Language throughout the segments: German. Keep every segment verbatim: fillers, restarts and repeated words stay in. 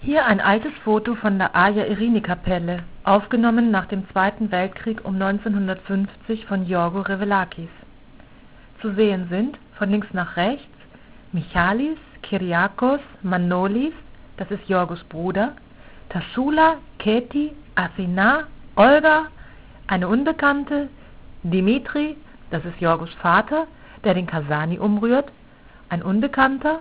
Hier ein altes Foto von der Aia-Irini-Kapelle, aufgenommen nach dem Zweiten Weltkrieg um neunzehnhundertfünfzig von Giorgio Revelakis. Zu sehen sind, von links nach rechts, Michalis, Kyriakos, Manolis, das ist Giorgos Bruder, Tassula, Keti, Athina, Olga, eine Unbekannte, Dimitri, das ist Giorgos Vater, der den Kasani umrührt, ein Unbekannter,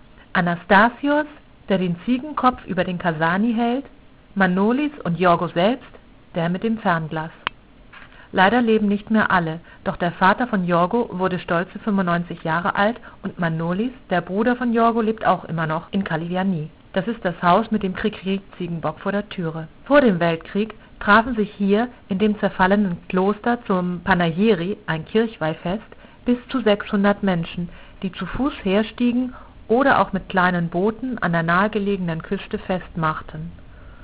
Anastasios, der den Ziegenkopf über den Kasani hält, Manolis und Giorgio selbst, der mit dem Fernglas. Leider leben nicht mehr alle, doch der Vater von Giorgio wurde stolze fünfundneunzig Jahre alt und Manolis, der Bruder von Giorgio, lebt auch immer noch in Kaliviani. Das ist das Haus mit dem Krikri-Ziegenbock vor der Türe. Vor dem Weltkrieg trafen sich hier in dem zerfallenen Kloster zum Panayiri, ein Kirchweihfest, bis zu sechshundert Menschen, die zu Fuß herstiegen oder auch mit kleinen Booten an der nahegelegenen Küste festmachten.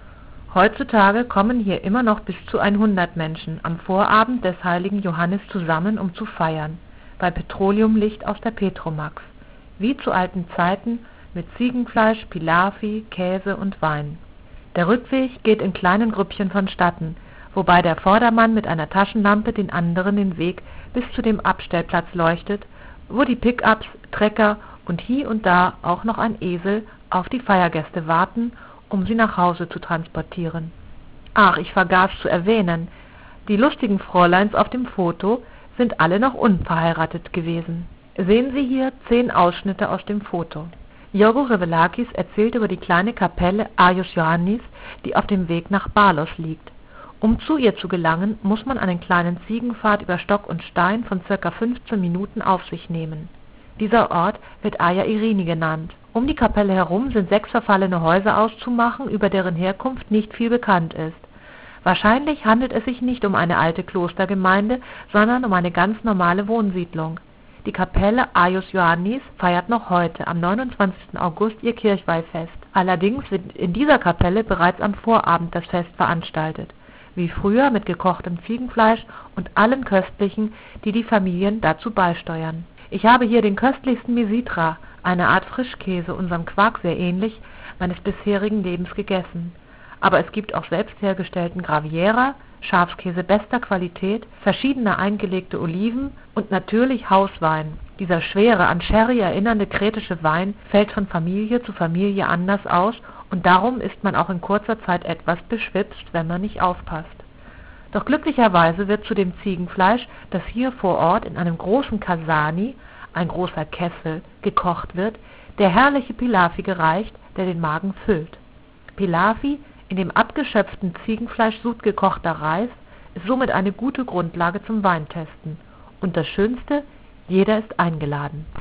Heutzutage kommen hier immer noch bis zu hundert Menschen am Vorabend des heiligen Johannes zusammen, um zu feiern, bei Petroleumlicht aus der Petromax, wie zu alten Zeiten mit Ziegenfleisch, Pilafi, Käse und Wein. Der Rückweg geht in kleinen Grüppchen vonstatten, wobei der Vordermann mit einer Taschenlampe den anderen den Weg bis zu dem Abstellplatz leuchtet, wo die Pickups, Trecker und hier und da auch noch ein Esel auf die Feiergäste warten, um sie nach Hause zu transportieren. Ach, ich vergaß zu erwähnen, die lustigen Fräuleins auf dem Foto sind alle noch unverheiratet gewesen. Sehen Sie hier zehn Ausschnitte aus dem Foto. Giorgio Revelakis erzählt über die kleine Kapelle Aios Ioannis, die auf dem Weg nach Balos liegt. Um zu ihr zu gelangen, muss man einen kleinen Ziegenpfad über Stock und Stein von ca. fünfzehn Minuten auf sich nehmen. Dieser Ort wird Aia-Irini genannt. Um die Kapelle herum sind sechs verfallene Häuser auszumachen, über deren Herkunft nicht viel bekannt ist. Wahrscheinlich handelt es sich nicht um eine alte Klostergemeinde, sondern um eine ganz normale Wohnsiedlung. Die Kapelle Aios Ioannis feiert noch heute, am neunundzwanzigsten August, ihr Kirchweihfest. Allerdings wird in dieser Kapelle bereits am Vorabend das Fest veranstaltet, wie früher mit gekochtem Ziegenfleisch und allem Köstlichen, die die Familien dazu beisteuern. Ich habe hier den köstlichsten Mesitra, eine Art Frischkäse, unserem Quark sehr ähnlich, meines bisherigen Lebens gegessen. Aber es gibt auch selbst hergestellten Graviera, Schafskäse bester Qualität, verschiedene eingelegte Oliven und natürlich Hauswein. Dieser schwere, an Sherry erinnernde kretische Wein fällt von Familie zu Familie anders aus und darum ist man auch in kurzer Zeit etwas beschwipst, wenn man nicht aufpasst. Doch glücklicherweise wird zu dem Ziegenfleisch, das hier vor Ort in einem großen Kasani, ein großer Kessel, gekocht wird, der herrliche Pilafi gereicht, der den Magen füllt. Pilafi, in dem abgeschöpften Ziegenfleischsud gekochter Reis, ist somit eine gute Grundlage zum Weintesten. Und das Schönste, jeder ist eingeladen.